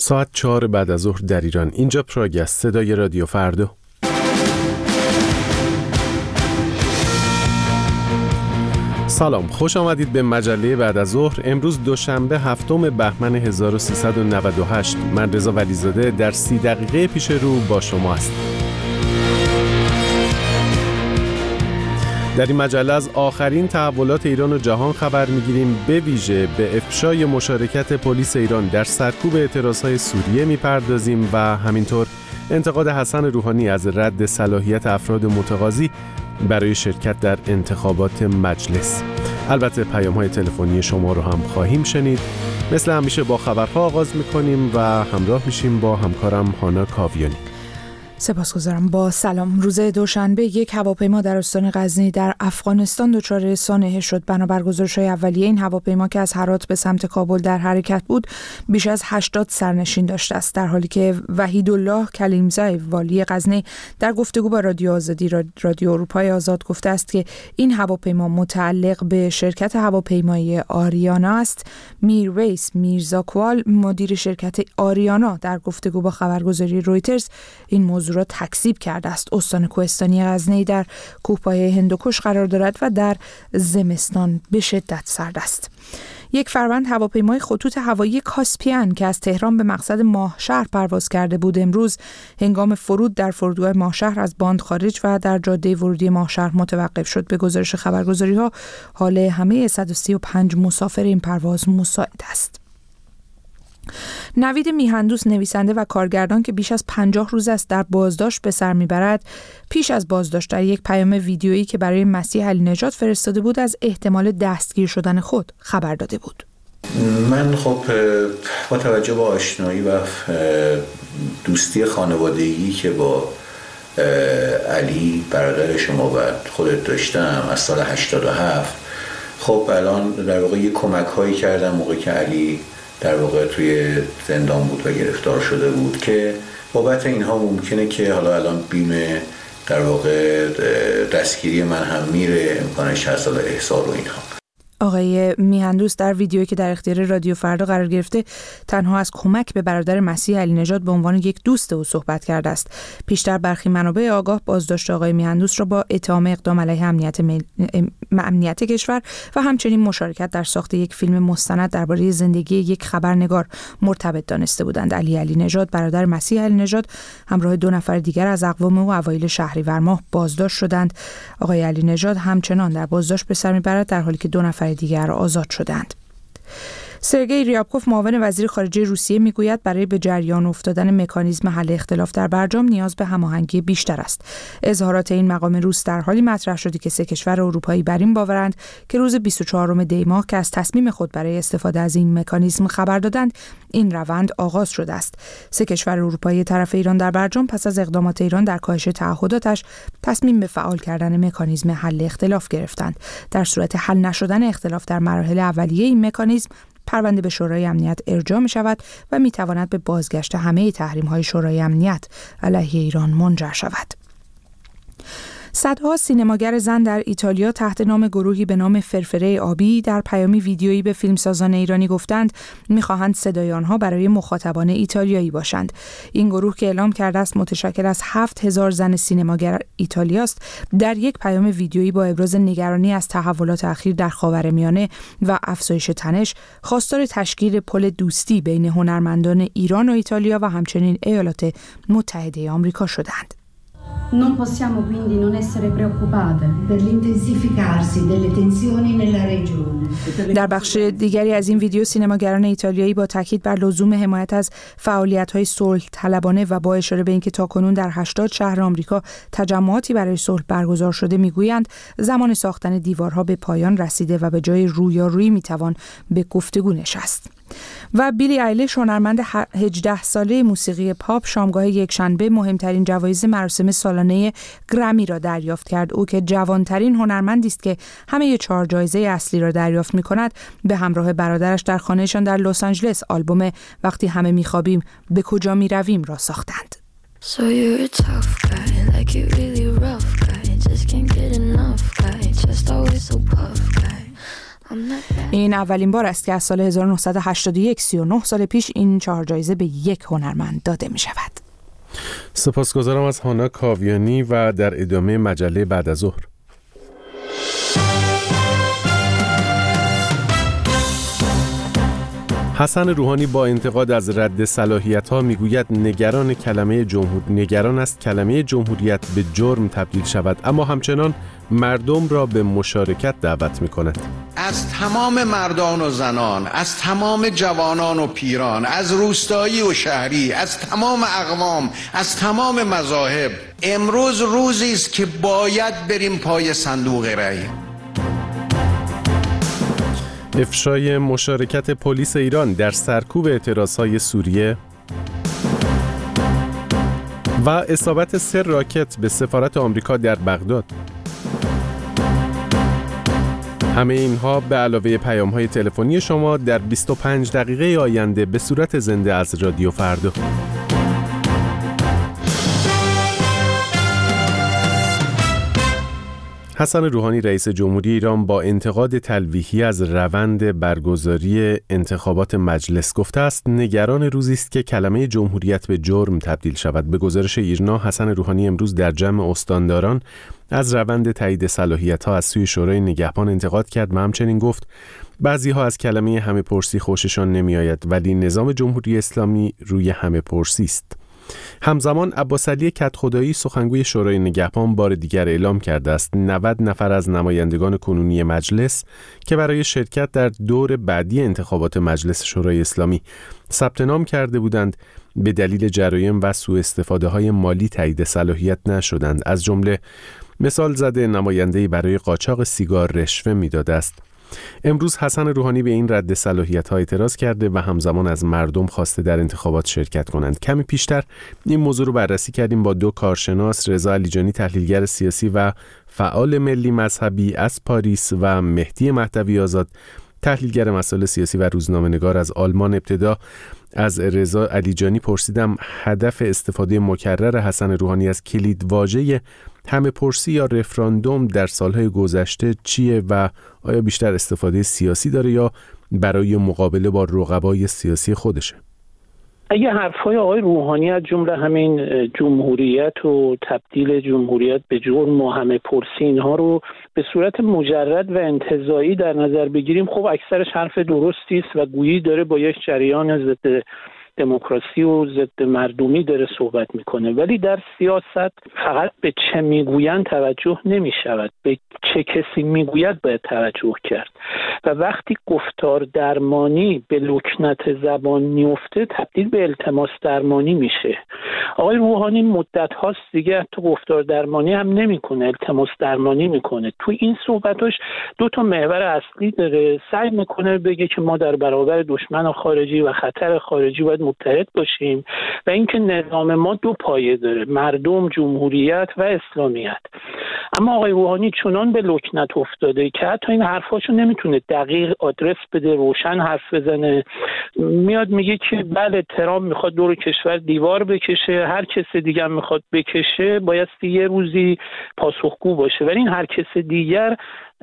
ساعت 4 بعد از ظهر در ایران. اینجا پراگ است، صدای رادیو فردا. سلام، خوش آمدید به مجله بعد از ظهر. امروز دوشنبه 7 بهمن 1398. من رضا ولیزاده در 30 دقیقه پیش رو با شما هستم. در این مجله از آخرین تحولات ایران و جهان خبر می‌گیریم. به ویژه به افشای مشارکت پلیس ایران در سرکوب اعتراضهای سوریه می‌پردازیم و همینطور انتقاد حسن روحانی از رد صلاحیت افراد متقاضی برای شرکت در انتخابات مجلس. البته پیام‌های تلفنی شما رو هم خواهیم شنید. مثل همیشه با خبرها آغاز می‌کنیم و همراه میشیم با همکارم هانا کاویانی. سپاسگزارم. با سلام. روز دوشنبه یک هواپیما در استان غزنی در افغانستان دچار سانحه شد. بنابر گزارش‌های اولیه این هواپیما که از هرات به سمت کابل در حرکت بود بیش از 80 سرنشین داشته است، در حالی که وحیدالله کلیمزی والی غزنی در گفتگو با رادیو آزادی رادیو اروپای آزاد گفته است که این هواپیما متعلق به شرکت هواپیمایی آریانا است. میرویس میرزاکوال مدیر شرکت آریانا در گفتگو با خبرگزاری رویترز این موضوع را تکذیب کرده است. استان کوهستانی غزنی در کوهپایه هندوکش قرار دارد و در زمستان به شدت سرد است. یک فروند هواپیمای خطوط هوایی کاسپیان که از تهران به مقصد ماهشهر پرواز کرده بود امروز هنگام فرود در فرودگاه ماهشهر از باند خارج و در جاده ورودی ماهشهر متوقف شد. به گزارش خبرگزاری‌ها حال همه 135 مسافر این پرواز مساعد است. نوید میهندوست، نویسنده و کارگردان که بیش از 50 روز است در بازداشت به سر میبرد، پیش از بازداشت در یک پیام ویدیویی که برای مسیح علی نژاد فرستاده بود از احتمال دستگیر شدن خود خبر داده بود. من با توجه به آشنایی و دوستی خانوادگی که با علی برادر شما و خودت داشتم از سال 87، الان در واقع یک کمک هایی کردم موقعی که علی در واقع توی زندان بود و گرفتار شده بود که بابت اینها ممکنه که حالا الان بیم در واقع دستگیری من هم میره، امکانش هست حالا احضار و اینها. آقای میهندوست در ویدیویی که در اختیار رادیو فردا قرار گرفته تنها از کمک به برادر مسیح علی نژاد به عنوان یک دوست او صحبت کرده است. پیشتر برخی منابع آگاه بازداشت آقای میهندوست را با اتهام اقدام علیه امنیت کشور و همچنین مشارکت در ساخت یک فیلم مستند درباره زندگی یک خبرنگار مرتبط دانسته بودند. علی نژاد برادر مسیح علی نژاد همراه 2 نفر دیگر از اقوام او اوایل شهریور ماه بازداشت شدند. آقای علی نژاد همچنان در بازداشت به سر میبرد در حالی که 2 نفر دیگر آزاد شدند. سرگئی ریابکوف معاون وزیر خارجه روسیه میگوید برای به جریان افتادن مکانیزم حل اختلاف در برجام نیاز به هماهنگی بیشتر است. اظهارات این مقام روس در حالی مطرح شده که 3 کشور اروپایی بر این باورند که روز 24 دی ماه که از تصمیم خود برای استفاده از این مکانیزم خبر دادند این روند آغاز شده است. 3 کشور اروپایی طرف ایران در برجام پس از اقدامات ایران در کاهش تعهداتش تصمیم به فعال کردن مکانیزم حل اختلاف گرفتند. در صورت حل نشدن اختلاف در مراحل اولیه این مکانیزم پرونده به شورای امنیت ارجاع می شود و می تواند به بازگشت همه تحریم های شورای امنیت علیه ایران منجر شود. صدها سینماگر زن در ایتالیا تحت نام گروهی به نام فرفره آبی در پیامی ویدیویی به فیلمسازان ایرانی گفتند می‌خواهند صدای آنها برای مخاطبان ایتالیایی باشند. این گروه که اعلام کرده است متشکل از 7000 زن سینماگر ایتالیا است، در یک پیام ویدیویی با ابراز نگرانی از تحولات اخیر در خاورمیانه و افزایش تنش خواستار تشکیل پل دوستی بین هنرمندان ایران و ایتالیا و همچنین ایالات متحده آمریکا شدند. Non possiamo quindi non essere preoccupate per l'intensificarsi delle tensioni nella regione. در بخش دیگری از این ویدیو سینماگران ایتالیایی با تاکید بر لزوم حمایت از فعالیت‌های صلح طلبانه و با اشاره به اینکه تاکنون در 80 شهر آمریکا تجمعاتی برای صلح برگزار شده میگویند زمان ساختن دیوارها به پایان رسیده و به جای رویارویی میتوان به گفتگو نشست. و بیلی ایلیش هنرمند 18 ساله موسیقی پاپ شامگاه یکشنبه مهمترین جوایز مراسم سالانه گرمی را دریافت کرد. او که جوانترین هنرمندی است که همه 4 جایزه اصلی را دریافت می‌کند به همراه برادرش در خانه‌شان در لس آنجلس آلبوم وقتی همه می‌خوابیم به کجا می‌رویم را ساختند. So you're a tough guy, like you really rough guy, just can't get enough guy, just always so puff guy. این اولین بار است که از سال 1981 39 سال پیش این 4 جایزه به یک هنرمند داده می شود. سپاسگزارم از هانا کاویانی و در ادامه مجله بعد از ظهر. حسن روحانی با انتقاد از رد صلاحیت‌ها میگوید نگران است کلمه جمهوریت به جرم تبدیل شود، اما همچنان مردم را به مشارکت دعوت می‌کند. از تمام مردان و زنان، از تمام جوانان و پیران، از روستایی و شهری، از تمام اقوام، از تمام مذاهب، امروز روزی است که باید بریم پای صندوق رأی. افشای مشارکت پلیس ایران در سرکوب اعتراضهای سوریه و اصابت 3 راکت به سفارت آمریکا در بغداد. همه اینها به علاوه پیام‌های تلفنی شما در 25 دقیقه آینده به صورت زنده از رادیو فردا. حسن روحانی رئیس جمهوری ایران با انتقاد تلویحی از روند برگزاری انتخابات مجلس گفته است نگران روزی است که کلمه جمهوریت به جرم تبدیل شود. به گزارش ایرنا، حسن روحانی امروز در جمع استانداران از روند تایید صلاحیت‌ها از سوی شورای نگهبان انتقاد کرد و همچنین گفت بعضی‌ها از کلمه همه پرسی خوششان نمی‌آید، ولی نظام جمهوری اسلامی روی همه پرسی است. همزمان عباسعلی کدخدایی سخنگوی شورای نگهبان بار دیگر اعلام کرده است 90 نفر از نمایندگان کنونی مجلس که برای شرکت در دور بعدی انتخابات مجلس شورای اسلامی ثبت نام کرده بودند به دلیل جرایم و سوء استفاده های مالی تایید صلاحیت نشدند. از جمله مثال زده نماینده‌ای برای قاچاق سیگار رشوه میداده است. امروز حسن روحانی به این رد صلاحیت‌ها اعتراض کرده و همزمان از مردم خواسته در انتخابات شرکت کنند. کمی پیشتر این موضوع رو بررسی کردیم با 2 کارشناس، رضا علیجانی تحلیلگر سیاسی و فعال ملی مذهبی از پاریس و مهدی مهدوی آزاد تحلیلگر مسائل سیاسی و روزنامه‌نگار از آلمان. ابتدا از رضا علیجانی پرسیدم هدف استفاده مکرر حسن روحانی از کلیدواژه همه پرسی یا رفراندوم در سالهای گذشته چیه و آیا بیشتر استفاده سیاسی داره یا برای مقابله با رقبای سیاسی خودشه؟ اگه حرفای آقای روحانی از جمله همین جمهوریت و تبدیل جمهوریت به جرم و همه پرسی اینها رو به صورت مجرد و انتزاعی در نظر بگیریم، خب اکثرش حرف درستی است و گویی داره با یک جریان ضد دموکراسی و ضد مردمی داره صحبت میکنه، ولی در سیاست فقط به چه میگویند توجه نمی شود، به چه کسی میگوید باید توجه کرد و وقتی گفتار درمانی به لکنت زبان میفته تبدیل به التماس درمانی میشه. آقای روحانی مدت هاست دیگه تو گفتار درمانی هم نمیکنه، التماس درمانی میکنه. تو این صحبتاش 2 محور اصلی داره. سعی میکنه بگه که ما در برابر دشمن خارجی و خطر خارجی باید متحد باشیم و اینکه نظام ما 2 پایه داره، مردم، جمهوریت و اسلامیت. اما آقای روحانی چنان به لکنت افتاده که حتی این حرفاشو نمیتونه دقیق آدرس بده، روشن حرف بزنه. میاد میگه که بله ترامپ میخواد دور کشور دیوار بکشه، هر کس دیگر میخواد بکشه بایستی یه روزی پاسخگو باشه، ولی این هر کس دیگر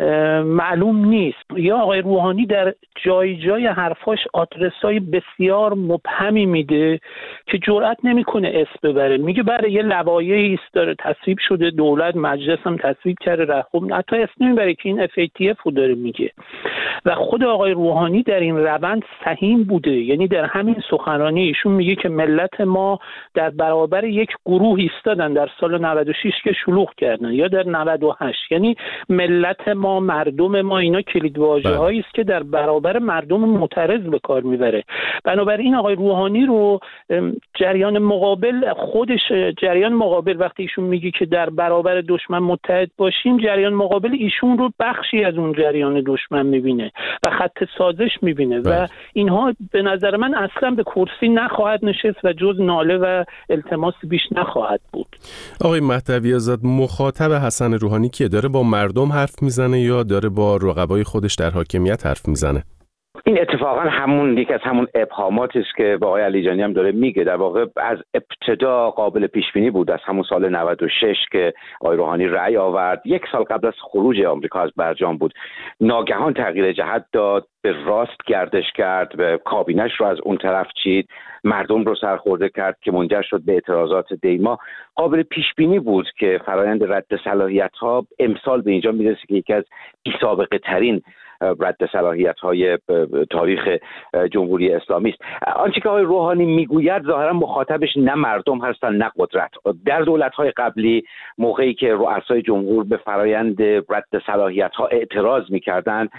معلوم نیست. یا آقای روحانی در جای جای حرفاش آدرسای بسیار مبهمی میده که جرئت نمیکنه اسم ببره. میگه بله یه لوایحی است داره تصویب شده، دولت مجلس هم تصویب کرده، خب حتی اسم نمیبره که این FATF رو داره میگه. و خود آقای روحانی در این روند سهیم بوده، یعنی در همین سخنرانی ایشون میگه که ملت ما در برابر یک گروه ایستادن در سال 96 که شلوغ کردن، یا در 98، یعنی ملت ما، مردم ما، اینا کلیدواژه‌هایی است که در برابر مردم معترض به کار میبره. بنابراین آقای روحانی رو جریان مقابل خودش، جریان مقابل وقتی ایشون میگه که در برابر دشمن متحد باشیم، جریان مقابل ایشون رو بخشی از اون جریان دشمن میبینه و خط سازش میبینه و اینها به نظر من اصلا به کرسی نخواهد نشست و جز ناله و التماس بیش نخواهد بود. آقای مهدوی آزاد، مخاطب حسن روحانی که داره با مردم حرف میزنه یا داره با رقبای خودش در حاکمیت حرف میزنه؟ این اتفاقا یکی از همون ابهاماتی است که آقای علیجانی هم داره میگه. در واقع از ابتدا قابل پیش بینی بود، از همون سال 96 که آقای روحانی رأی آورد، 1 سال قبل از خروج آمریکا از برجام بود، ناگهان تغییر جهت داد، به راست گردش کرد، به کابینش رو از اون طرف چید، مردم رو سرخورده کرد که منجر شد به اعتراضات دیما. قابل پیش بینی بود که فرآیند رد صلاحیت‌ها امسال به اینجا میرسه که یکی از بی‌سابقه ترین رد صلاحیت‌های تاریخ جمهوری اسلامی است. آنچه که آقای روحانی میگوید ظاهرا مخاطبش نه مردم هستن نه قدرت. در دولت‌های قبلی موقعی که رؤسای جمهور به فرآیند رد صلاحیت‌ها اعتراض می‌کردند،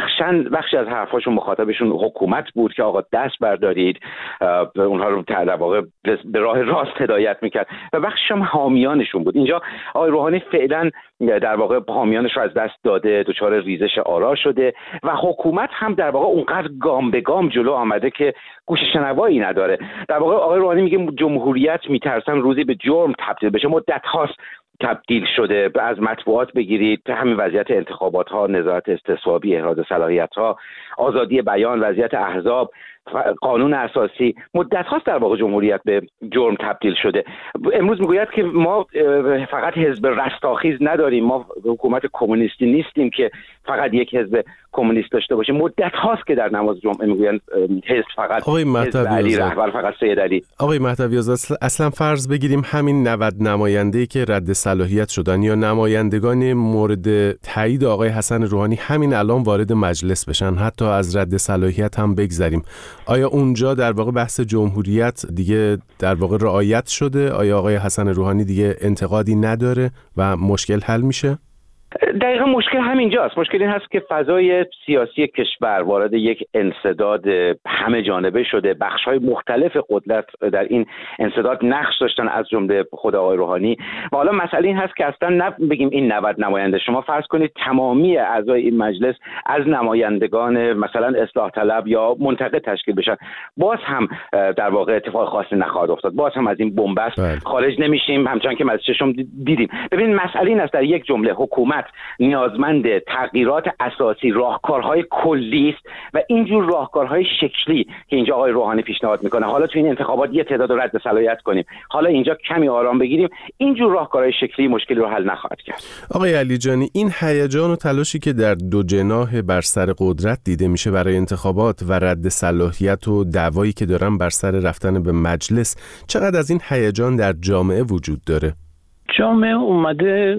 بخشی از حرفاشون مخاطبشون حکومت بود که آقا دست بردارید، اونها رو در واقع به راه راست هدایت میکرد، و بخشش هم حامیانشون بود. اینجا آقای روحانی فعلا در واقع حامیانش رو از دست داده، دچار ریزش آرا شده و حکومت هم در واقع اونقدر گام به گام جلو آمده که گوش شنوایی نداره. در واقع آقای روحانی میگه جمهوریت میترسن روزی به جرم تبدیل بشه. مدت هاست تبدیل شده، از مطبوعات بگیرید، همین وضعیت انتخابات ها، نظارت استصوابی، احراز صلاحیت ها، آزادی بیان، وضعیت احزاب، قانون اساسی، مدت هاست در واقع جمهوریت به جرم تبدیل شده. امروز میگوید که ما فقط حزب رستاخیز نداریم، ما حکومت کمونیستی نیستیم که فقط یک حزب کمونیست داشته باشه. مدت هاست که در نماز جمعه میگویند حزب فقط حزب علی، رهبر فقط سید علی. آقای مهدوی آزاد، اصلا فرض بگیریم همین 90 نماینده‌ای که رد صلاحیت شدن یا نمایندگان مورد تایید آقای حسن روحانی همین الان وارد مجلس بشن، حتی از رد صلاحیت هم بگذریم، آیا اونجا در واقع بحث جمهوریت دیگه در واقع رعایت شده؟ آیا آقای حسن روحانی دیگه انتقادی نداره و مشکل حل میشه؟ دقیقا مشکل همینجاست. مشکل این هست که فضای سیاسی کشور وارد یک انسداد همه جانبه شده. بخش‌های مختلف قدرت در این انسداد نقش داشتن، از جمله خود آقای روحانی. و حالا مسئله این هست که اصلا بگیم این 90 نماینده، شما فرض کنید تمامی اعضای این مجلس از نمایندگان مثلا اصلاح طلب یا منتقد تشکیل بشن، باز هم در واقع اتفاق خاصی نخواهد افتاد، باز هم از این بنبست خارج نمیشیم، همچنان که از چشم دیدیم. ببین مسئله این است در یک جمله حکومت نیازمند تغییرات اساسی، راهکارهای کلی است و اینجور راهکارهای شکلی که اینجا آقای روحانی پیشنهاد میکنه، حالا تو این انتخابات یه تعداد رد صلاحیت کنیم، حالا اینجا کمی آرام بگیریم، اینجور راهکارهای شکلی مشکلی رو حل نخواهد کرد. آقای علیجانی، این هیجان و تلاشی که در دو جناح بر سر قدرت دیده میشه برای انتخابات و رد صلاحیت و دعوایی که دارن بر سر رفتن به مجلس، چقدر از این هیجان در جامعه وجود داره؟ جامعه اومده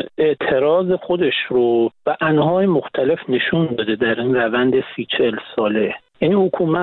اعتراض خودش رو به انواع مختلف نشون داده در این روند 30-40 ساله. یعنی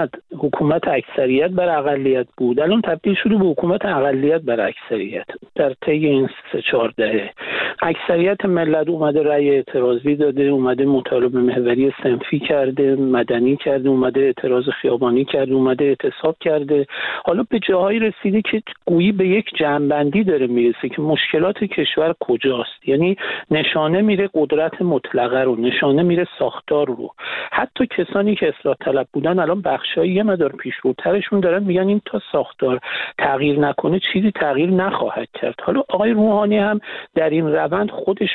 حکومت اکثریت بر اقلیت بود، الان تبدیل شده به حکومت اقلیت بر اکثریت. در طی این 3-4 دهه اکثریت ملت اومده رأی اعتراضی داده، اومده مطالبه محوری صنفی کرده، مدنی کرده، اومده اعتراض خیابانی کرده، اومده اعتصاب کرده. حالا به جاهایی رسیده که گویی به یک جمع‌بندی داره میرسه که مشکلات کشور کجاست. یعنی نشانه میره قدرت مطلقه رو، نشانه میره ساختار رو. حتی کسانی که اصلاح طلب بودن الان بخشایی یه مقدار پیشروترشون دارن میگن این تا ساختار تغییر نکنه چیزی تغییر نخواهد کرد. حالا آقای روحانی هم در این روند خودش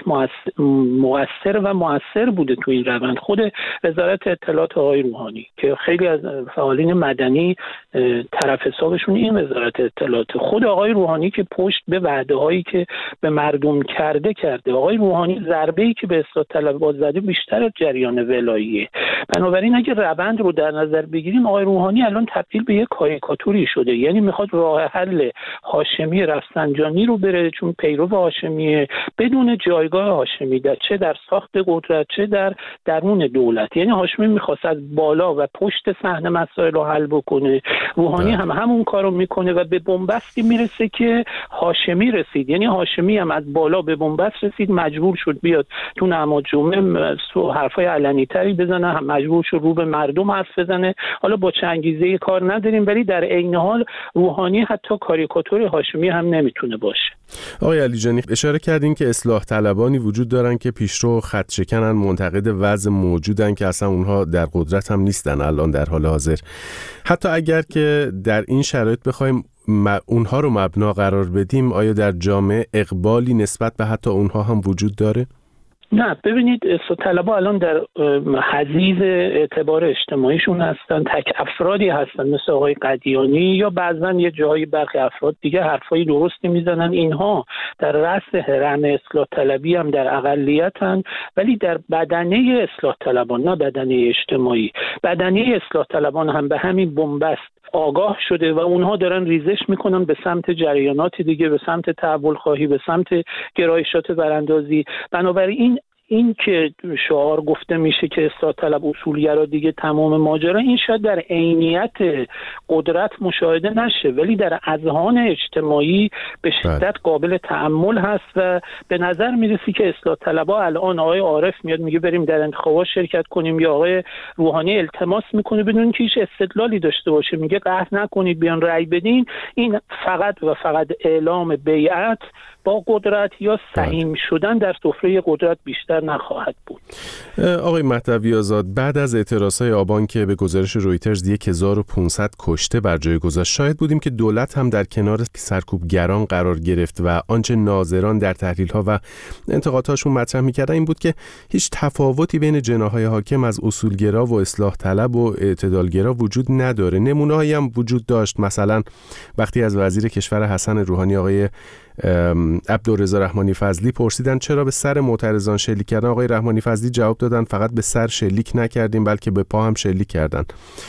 مؤثر بوده تو این روند. خود وزارت اطلاعات آقای روحانی که خیلی از فعالین مدنی طرف حسابشون این وزارت اطلاعات، خود آقای روحانی که پشت به وعده هایی که به مردم کرده. آقای روحانی ضربه‌ای که به اصلاح طلبات زده بیشتر از جریان ولاییه. بنابراین اگه روند رو در نظر بگیریم، آقای روحانی الان تبدیل به یک کاریکاتوری شده. یعنی میخواد راه حل هاشمی رفسنجانی رو بره، چون پیرو هاشمیه، بدون جایگاه هاشمی چه در ساخت قدرت چه در درون دولت. یعنی هاشمی میخواست از بالا و پشت صحنه مسائل رو حل بکنه، روحانی هم همون کارو میکنه و به بنبستی میرسه که هاشمی رسید. یعنی هاشمی هم از بالا به بنبست رسید، مجبور شد بیاد تو نماز جمعه حرفای علنی تری بزنه، هم مجبور شد رو به مردم حرف بزنه. حالا با چه انگیزه‌ای کار نداریم، ولی در عین حال روحانی حتی کاریکاتور هاشمی هم نمیتونه باشه. آقای علیجانی، اشاره کردین که اصلاح طلبانی وجود دارن که پیشرو خط شکنن، منتقد وضع موجودن که اصلا اونها در قدرت هم نیستن الان در حال حاضر. حتی اگر که در این شرایط بخوایم اونها رو مبنا قرار بدیم، آیا در جامعه اقبالی نسبت به حتی اونها هم وجود داره؟ نه ببینید اصلاح طلبها الان در حضیض اعتبار اجتماعیشون هستن، تک افرادی هستن مثل آقای قدیانی یا بعضا یه جایی برخی افراد دیگه حرفای درستی میزنن. اینها در رأس هرم اصلاح طلبی هم در اقلیتن، ولی در بدنه اصلاح طلبان، نه بدنه اجتماعی، بدنه اصلاح طلبان هم به همین بنبست آگاه شده و اونها دارن ریزش میکنن به سمت جریانات دیگه، به سمت تحول خواهی، به سمت گرایشات براندازی. بنابراین این که شعار گفته میشه که اصلاح طلب اصولگرا دیگه تمام ماجرا، این شاید در عینیت قدرت مشاهده نشه ولی در اذهان اجتماعی به شدت قابل تأمل هست و به نظر میرسی که اصلاح طلبها الان آقای عارف میاد میگه بریم در انتخابات شرکت کنیم یا آقای روحانی التماس میکنه بدون که هیچ استدلالی داشته باشه میگه قهر نکنید بیان رأی بدین، این فقط و فقط اعلام بیعت با قدرت یا سهیم شدن در سفره قدرت بیشتر نخواهد بود. آقای مهدوی آزاد، بعد از اعتراضهای آبان که به گزارش رویترز 1500 کشته بر جای گذاشت، شاهد بودیم که دولت هم در کنار سرکوبگران قرار گرفت و آنچه ناظران در تحلیل‌ها و انتقادهاشون مطرح می‌کردن این بود که هیچ تفاوتی بین جناح‌های حاکم از اصولگرا و اصلاح طلب و اعتدالگرا وجود نداره. نمونه‌هایی هم وجود داشت، مثلا وقتی از وزیر کشور حسن روحانی آقای عبدالرضا رحمانی فضلی پرسیدن چرا به سر معترضان شلیک کردن، آقای رحمانی فضلی جواب دادن فقط به سر شلیک نکردیم بلکه به پا هم شلیک کردن.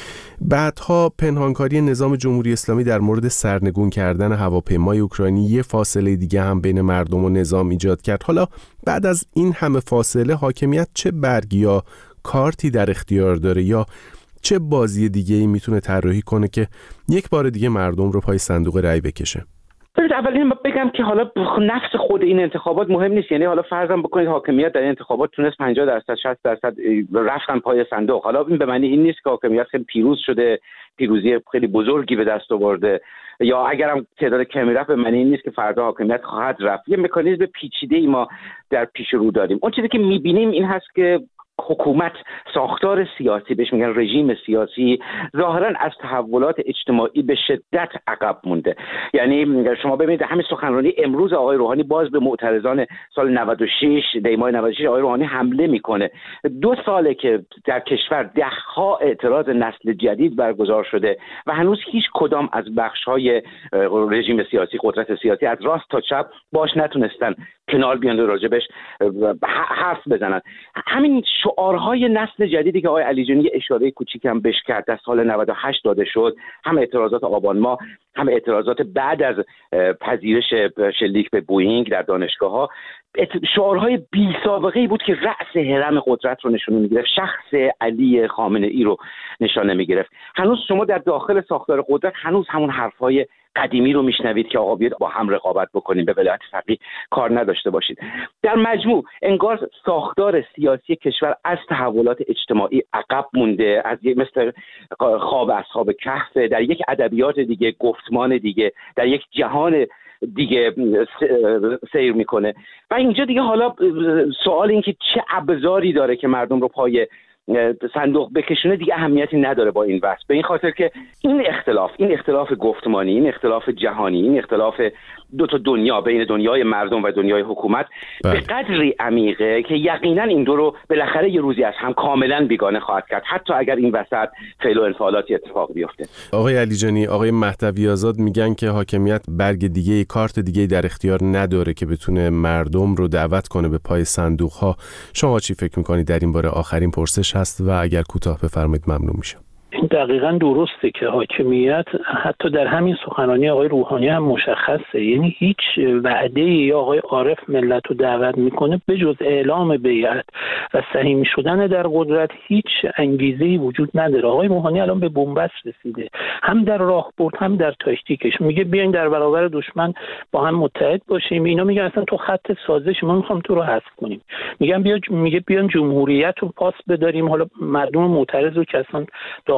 بعدها پنهانکاری نظام جمهوری اسلامی در مورد سرنگون کردن هواپیمای اوکراینی یه فاصله دیگه هم بین مردم و نظام ایجاد کرد. حالا بعد از این همه فاصله حاکمیت چه برگی یا کارتی در اختیار داره یا چه بازی دیگه‌ای میتونه طراحی کنه که یک بار دیگه مردم رو پای صندوق رأی بکشه؟ اولین بگم که حالا نفس خود این انتخابات مهم نیست. یعنی حالا فرضاً بکنید حاکمیت در این انتخابات تونست 50% 60% رفتن پای صندوق، حالا این به معنی این نیست که حاکمیت خیلی پیروز شده، پیروزی خیلی بزرگی به دست آورده، یا اگرم تعداد کمی رفت به معنی این نیست که فردا حاکمیت خواهد رفت. یه مکانیزم پیچیده‌ای ما در پیش رو داریم. اون چیزی که می‌بینیم این هست که حکومت، ساختار سیاسی، بهش میگن رژیم سیاسی، ظاهرا از تحولات اجتماعی به شدت عقب مونده. یعنی شما ببینید همین سخنرانی امروز آقای روحانی باز به معترضان سال 96 دیمای 96 آقای روحانی حمله میکنه. 2 ساله که در کشور دهها اعتراض نسل جدید برگزار شده و هنوز هیچ کدام از بخش‌های رژیم سیاسی، قدرت سیاسی از راست تا چپ باش نتونستن کنار بیان و راجبش حرف بزنن. همین شعارهای نسل جدیدی که آقای علیجانی اشاره کوچیک هم بهش کرد در سال 98 داده شد، هم اعتراضات آبان ماه، هم اعتراضات بعد از پذیرش شلیک به بوئینگ در دانشگاه‌ها، شعارهای بی سابقه‌ای بود که رأس هرم قدرت رو نشون می‌گرفت، شخص علی خامنه‌ای رو نشانه می‌گرفت. هنوز شما در داخل ساختار قدرت هنوز همون حرفای قدیمی رو میشنوید که آقا بیاید با هم رقابت بکنیم، به ولایت فقیه کار نداشته باشید. در مجموع انگار ساختار سیاسی کشور از تحولات اجتماعی عقب مونده، از مثل خواب اصحاب کهف، در یک ادبیات دیگه، گفتمان دیگه، در یک جهان دیگه سیر میکنه. و اینجا دیگه حالا سوال این که چه ابزاری داره که مردم رو پای صندوق بکشونه دیگه اهمیتی نداره با این وصف، به این خاطر که این اختلاف گفتمانی، این اختلاف جهانی، این اختلاف دو تا دنیا بین دنیای مردم و دنیای حکومت به قدری عمیقه که یقینا این دو رو بالاخره یه روزی از هم کاملا بیگانه خواهد کرد، حتی اگر این وسط فعل و انفعالاتی اتفاق بیفته. آقای علیجانی، آقای مهدوی آزاد میگن که حاکمیت برگ دیگه، کارت دیگه در اختیار نداره که بتونه مردم رو دعوت کنه به پای صندوق ها. شما چی فکر میکنید در این باره؟ آخرین پرسش هست و اگر کوتاه بفرمایید ممنون میشم. این دقیقاً درسته که حاکمیت حتی در همین سخنرانی آقای روحانی هم مشخصه، یعنی هیچ وعده‌ای یا آقای عارف ملت رو دعوت میکنه به جز اعلام بیعت و سهیم شدن در قدرت هیچ انگیزه‌ای وجود نداره. آقای روحانی الان به بنبست رسیده، هم در راهبرد هم در تاکتیکش. میگه بیاین در برابر دشمن با هم متحد باشیم، اینا میگن اصلا تو خط سازش، ما میخوام تو رو حذف کنیم. میگه بیان جمهوریت رو پاس بداریم. حالا مردم معترض رو که اصلا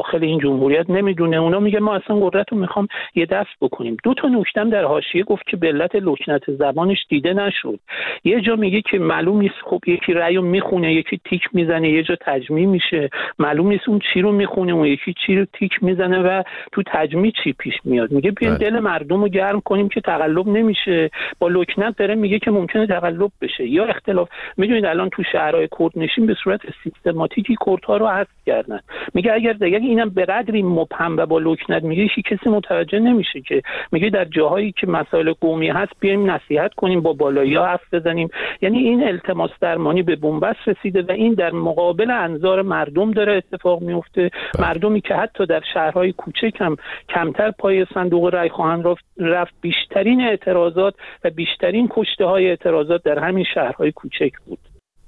داخل این جمهوریت نمیدونه. اونا میگه ما اصلا قدرت رو میخوام یه دست بکنیم. دو تا نکتم در حاشیه گفت که به علت لکنت زبانش دیده نشد. یه جا میگه که معلوم نیست، خب یکی رأیو میخونه، یکی تیک میزنه، یه جا تجمیع میشه، معلوم نیست اون چی رو میخونه، اون یکی چی رو تیک میزنه و تو تجمیع چی پیش میاد. میگه بیاین دل مردم رو گرم کنیم که تقلب نمیشه. با لکنت داره میگه که ممکنه تقلب بشه یا اختلاف. میدونید الان تو شهرهای کردنشین به صورت سیستماتیکی کردها رو حذف کردن. میگه اگر اینم به قدری مبهم و با لکنت میگه کسی متوجه نمیشه که میگه در جاهایی که مسائل قومی هست بیایم نصیحت کنیم، با بالایی‌ها حرف بزنیم. یعنی این التماس درمانی به بنبست رسیده و این در مقابل انظار مردم داره اتفاق میفته. مردمی که حتی در شهرهای کوچک هم کمتر پای صندوق رای خواهند رفت. بیشترین اعتراضات و بیشترین کشته‌های اعتراضات در همین شهرهای کوچک بود.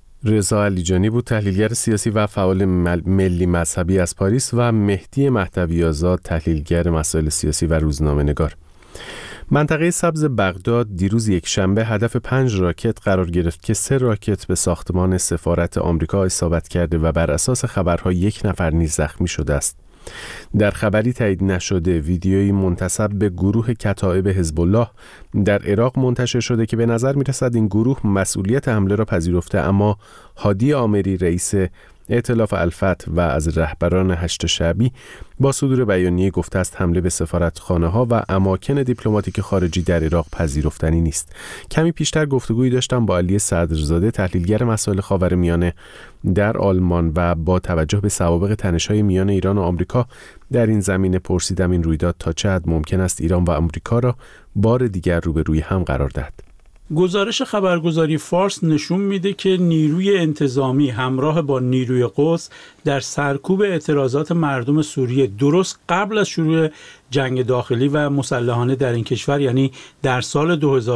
رضا علیجانی بود، تحلیلگر سیاسی و فعال ملی مذهبی از پاریس، و مهدی مهدوی آزاد، تحلیلگر مسائل سیاسی و روزنامه‌نگار. منطقه سبز بغداد دیروز یک شنبه هدف 5 راکت قرار گرفت که 3 راکت به ساختمان سفارت آمریکا اصابت کرده و بر اساس خبرها 1 نفر نیز زخمی شده است. در خبری تایید نشده ویدیویی منتسب به گروه کتائب حزب الله در عراق منتشر شده که به نظر می‌رسد این گروه مسئولیت حمله را پذیرفته، اما هادی آمری رئیس ائتلاف الفتح و از رهبران هشت شعبی با صدور بیانیه گفته است حمله به سفارتخانه‌ها و اماکن دیپلماتیک خارجی در عراق پذیرفتنی نیست. کمی پیشتر گفتگویی داشتم با علی صدرزاده، تحلیلگر مسائل خاورمیانه در آلمان، و با توجه به سوابق تنش‌های میان ایران و آمریکا در این زمینه پرسیدم این رویداد تا چه حد ممکن است ایران و آمریکا را بار دیگر روبروی هم قرار دهد. گزارش خبرگزاری فارس نشون میده که نیروی انتظامی همراه با نیروی قدس در سرکوب اعتراضات مردم سوریه درست قبل از شروع جنگ داخلی و مسلحانه در این کشور، یعنی در سال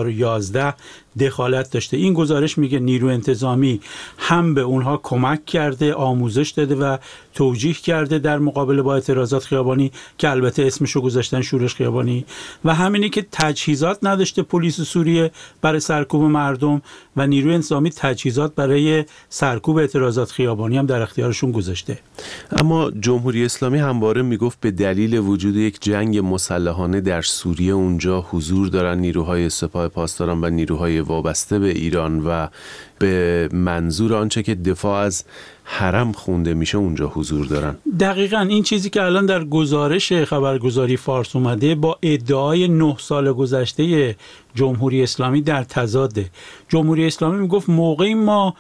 2011 دخالت داشته. این گزارش میگه نیروی انتظامی هم به اونها کمک کرده، آموزش داده و توجیه کرده در مقابله با اعتراضات خیابانی که البته اسمشو گذاشتن شورش خیابانی، و همینی که تجهیزات نداشته پلیس سوریه برای سرکوب مردم و نیروی انتظامی تجهیزات برای سرکوب اعتراضات خیابانی هم در اختیارشون گذاشته. اما جمهوری اسلامی همواره میگفت به دلیل وجود یک جنگ مسلحانه در سوریه اونجا حضور دارن نیروهای سپاه پاسداران و نیروهای وابسته به ایران و به منظور آنچه که دفاع از حرم خونده میشه اونجا حضور دارن. دقیقاً این چیزی که الان در گزارش خبرگزاری فارس اومده با ادعای 9 سال گذشته جمهوری اسلامی در تضاده. جمهوری اسلامی میگفت موقعی ما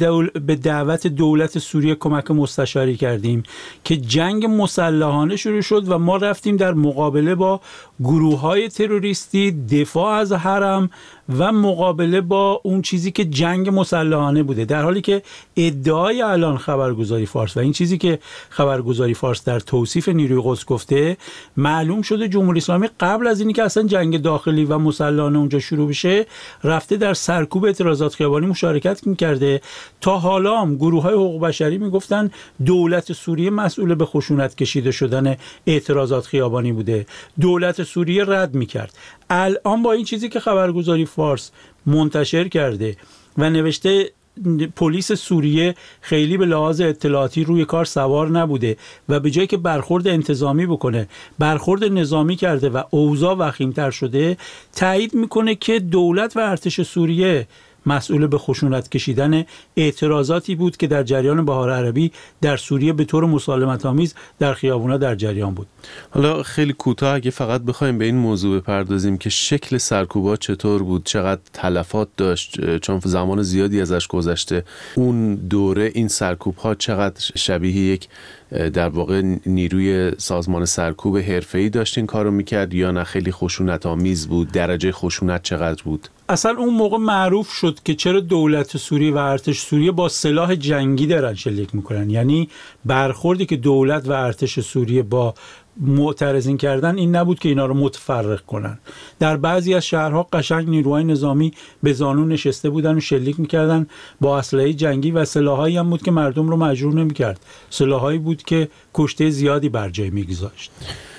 به دعوت دولت سوریه کمک مستشاری کردیم که جنگ مسلحانه شروع شد و ما رفتیم در مقابله با گروه‌های تروریستی، دفاع از حرم و مقابله با اون چیزی که جنگ مسلحانه بوده، در حالی که ادعای الان خبرگزاری فارس و این چیزی که خبرگزاری فارس در توصیف نیروی قدس گفته، معلوم شده جمهوری اسلامی قبل از اینی که اصلا جنگ داخلی و مسلحانه اونجا شروع بشه رفته در سرکوب اعتراضات خیابانی مشارکت می‌کرده. تا حالا هم گروه‌های حقوق بشری میگفتن دولت سوریه مسئول به خشونت کشیده شدن اعتراضات خیابانی بوده، دولت سوریه رد می‌کرد. الان با این چیزی که خبرگزاری فارس منتشر کرده و نوشته پلیس سوریه خیلی به لحاظ اطلاعاتی روی کار سوار نبوده و به جایی که برخورد انتظامی بکنه برخورد نظامی کرده و اوضاع وخیم‌تر شده، تایید میکنه که دولت و ارتش سوریه مسئول به خشونت کشیدن اعتراضاتی بود که در جریان بهار عربی در سوریه به طور مسالمت‌آمیز در خیابونا در جریان بود. حالا خیلی کوتاه اگه فقط بخوایم به این موضوع بپردازیم که شکل سرکوبات چطور بود، چقدر تلفات داشت، چون زمان زیادی ازش گذشته، اون دوره این سرکوب‌ها چقدر شبیه یک در واقع نیروی سازمان سرکوب حرفه‌ای داشت این کارو میکرد یا نه خیلی خشونت‌آمیز بود؟ درجه خشونت چقدر بود؟ اصلا اون موقع معروف شد که چرا دولت سوریه و ارتش سوریه با سلاح جنگی دارن شلیک میکنن، یعنی برخوردی که دولت و ارتش سوریه با معترضین کردن این نبود که اینا رو متفرق کنن. در بعضی از شهرها قشنگ نیروهای نظامی به زانو نشسته بودن و شلیک میکردن با اسلحه جنگی و سلاحایی هم بود که مردم رو مجروح نمیکرد، سلاحایی بود که کشته زیادی بر جای میگذاشت.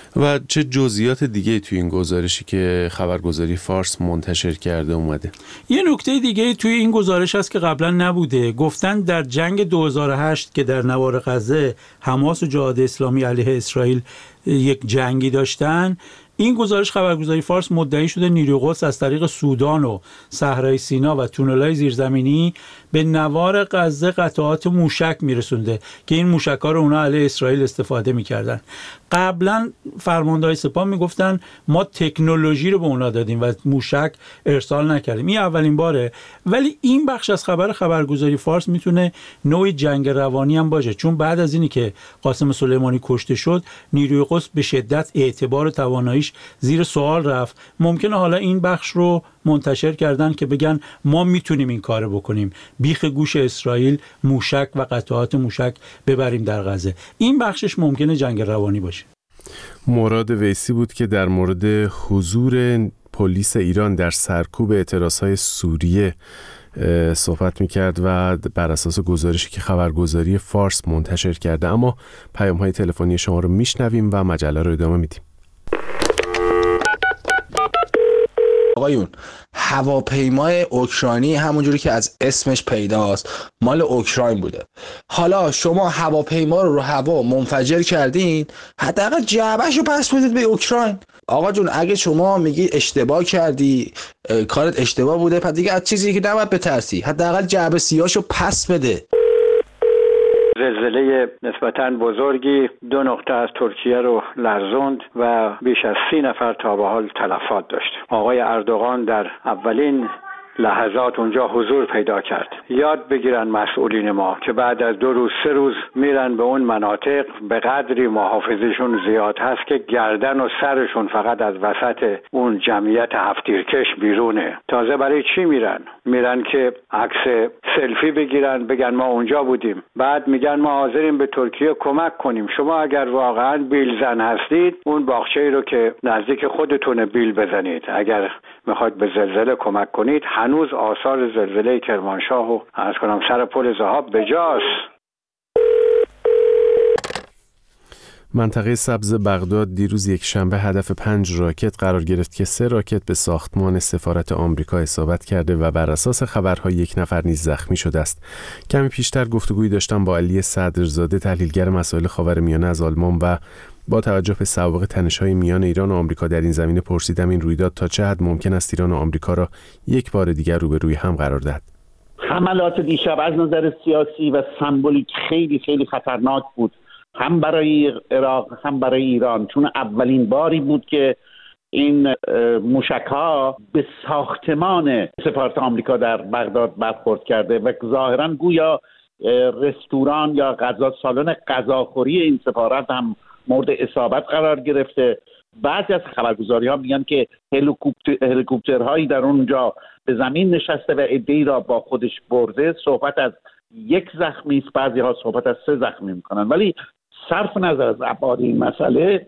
و چه جزئیات دیگه توی این گزارشی که خبرگزاری فارس منتشر کرده اومده؟ یه نکته دیگه توی این گزارش هست که قبلا نبوده. گفتن در جنگ 2008 که در نوار غزه حماس و جهاد اسلامی علیه اسرائیل یک جنگی داشتن، این گزارش خبرگزاری فارس مدعی شده نیروی قدس از طریق سودان و صحرای سینا و تونل‌های زیرزمینی به نوار غزه قطعات موشک میرسونده که این موشک‌ها رو اونا علیه اسرائیل استفاده میکردن. قبلا فرماندهای سپاه میگفتن ما تکنولوژی رو به اونا دادیم و موشک ارسال نکردیم. این اولین باره. ولی این بخش از خبرگزاری فارس میتونه نوعی جنگ روانی هم باشه، چون بعد از اینی که قاسم سلیمانی کشته شد نیروی قدس به شدت اعتبار و تواناییش زیر سوال رفت. ممکنه حالا این بخش رو منتشر کردن که بگن ما میتونیم این کارو بکنیم، بیخ گوش اسرائیل موشک و قطعات موشک ببریم در غزه. این بخشش ممکنه جنگ روانی باشه. مراد ویسی بود که در مورد حضور پلیس ایران در سرکوب اعتراضهای سوریه صحبت میکرد و بر اساس گزارشی که خبرگزاری فارس منتشر کرده. اما پیام‌های تلفنی شما رو میشنویم و مجله رو ادامه میدیم. آقایون، هواپیمای اوکراینی همونجوری که از اسمش پیداست مال اوکراین بوده. حالا شما هواپیما رو هوا منفجر کردین، حداقل جعبه‌شو پس بدید به اوکراین. آقا جون اگه شما میگی اشتباه کردی، کارت اشتباه بوده، پس دیگه از چیزی که نباید بترسی، حداقل جعبه سیاهشو پس بده. زلزله نسبتاً بزرگی 2 نقطه از ترکیه رو لرزوند و بیش از 30 نفر تا به حال تلفات داشت. آقای اردوغان در اولین لحظات اونجا حضور پیدا کرد. یاد بگیرن مسئولین ما که بعد از 2 روز 3 روز میرن به اون مناطق، به قدری محافظشون زیاد هست که گردن و سرشون فقط از وسط اون جمعیت هفت‌تیرکش بیرونه. تازه برای چی میرن؟ میرن که عکس سلفی بگیرن، بگن ما اونجا بودیم. بعد میگن ما حاضریم به ترکیه کمک کنیم. شما اگر واقعا بیل زن هستید، اون باغچه‌ای رو که نزدیک خودتونه بیل بزنید. اگر میخواید به زلزله کمک کنید، هنوز آثار زلزله کرمانشاه و عرض کنم سر پل ذهاب بجاست. منطقه سبز بغداد دیروز یک شنبه هدف 5 راکت قرار گرفت که 3 راکت به ساختمان سفارت آمریکا اصابت کرده و بر اساس خبرها 1 نفر نیز زخمی شده است. کمی پیشتر گفتگویی داشتم با علی صدرزاده، تحلیلگر مسائل خاورمیانه از آلمان، و با توجه به سوابق تنش‌های میان ایران و آمریکا در این زمینه پرسیدم این رویداد تا چه حد ممکن است ایران و آمریکا را یک بار دیگر روبروی هم قرار دهد. حملات دیشب از نظر سیاسی و سمبولیک خیلی خیلی خطرناک بود، هم برای عراق هم برای ایران، چون اولین باری بود که این موشک‌ها به ساختمان سفارت آمریکا در بغداد برخورد کرده و ظاهراً گویا رستوران یا سالن غذاخوری این سفارت هم مورد اصابت قرار گرفته. بعضی از خبرگزاری‌ها میگن که هلیکوپترهایی در اونجا به زمین نشسته و عده‌ای را با خودش برده. صحبت از 1 زخمی است، بعضی‌ها صحبت از 3 زخمی میکنن. ولی صرف نظر از ابعاد این مسئله،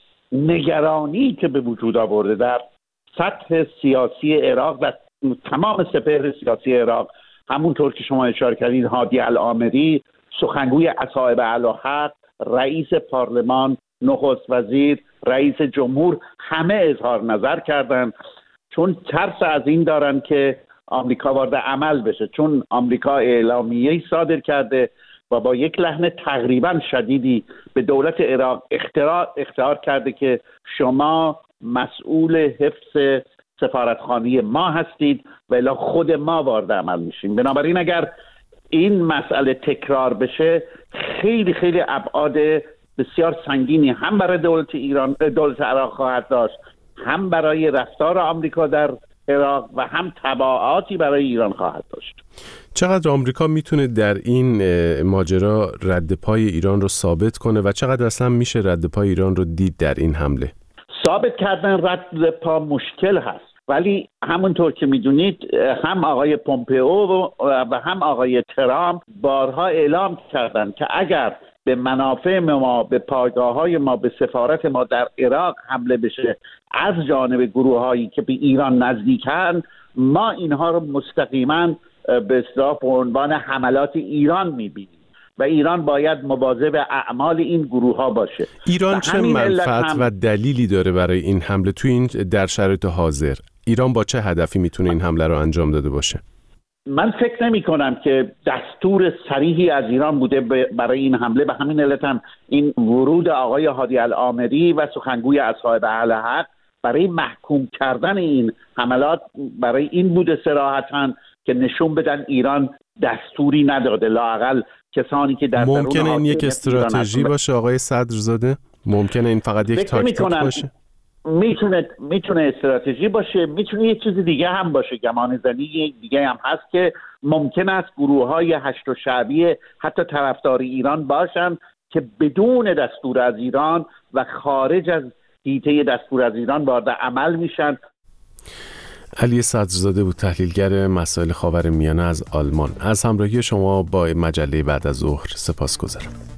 نگرانی که به وجود آورده در سطح سیاسی عراق و تمام سپهر سیاسی عراق، همونطور که شما اشاره کردید، هادی العامری، سخنگوی اصحاب اعلیحق، رئیس پارلمان، نخست وزیر، رئیس جمهور، همه اظهار نظر کردند، چون ترس از این دارن که آمریکا وارد عمل بشه، چون آمریکا اعلامیه‌ای صادر کرده و با یک لحن تقریبا شدیدی به دولت عراق اخطار کرده که شما مسئول حفظ سفارتخانه ما هستید و الا خود ما وارد عمل میشیم. بنابراین اگر این مسئله تکرار بشه، خیلی خیلی ابعاد بسیار سنگینی هم برای دولت عراق خواهد داشت، هم برای رفتار آمریکا در عراق و هم تبعاتی برای ایران خواهد داشت. چقدر آمریکا میتونه در این ماجرا رد پای ایران رو ثابت کنه و چقدر اصلا میشه رد پای ایران رو دید در این حمله؟ ثابت کردن رد پا مشکل هست، ولی همونطور که میدونید هم آقای پومپئو و هم آقای ترامپ بارها اعلام کردند که اگر به منافع ما، به پایگاه‌های ما، به سفارت ما در عراق حمله بشه از جانب گروه‌هایی که به ایران نزدیکن، ما اینها رو مستقیما به اصطلاح به عنوان حملات ایران می‌بینیم. و ایران باید مواظب اعمال این گروه ها باشه. ایران چه منفعت و دلیلی داره برای این حمله توی این در شرایط حاضر؟ ایران با چه هدفی میتونه این حمله رو انجام داده باشه؟ من فکر نمی کنم که دستور صریحی از ایران بوده برای این حمله. به همین علت هم این ورود آقای هادی العامری و سخنگوی اصحاب اهل حق برای محکوم کردن این حملات برای این بوده صراحتاً که نشون بدن ایران دستوری نداده. لااقل کسانی که در ممکنه این یک استراتژی باشه آقای صدرزاده؟ ممکنه این فقط یک تاکتیک باشه؟ میتونه استراتژی باشه، میتونه یک چیز دیگه هم باشه. گمانه‌زنی دیگه هم هست که ممکن است گروه‌های هشت شعبی حتی طرفدار ایران باشن که بدون دستور از ایران و خارج از حیطه دستور از ایران وارد عمل میشن. علی صدرزاده بود، تحلیلگر مسائل خاورمیانه از آلمان. از همراهی شما با مجله بعد از ظهر سپاسگزارم.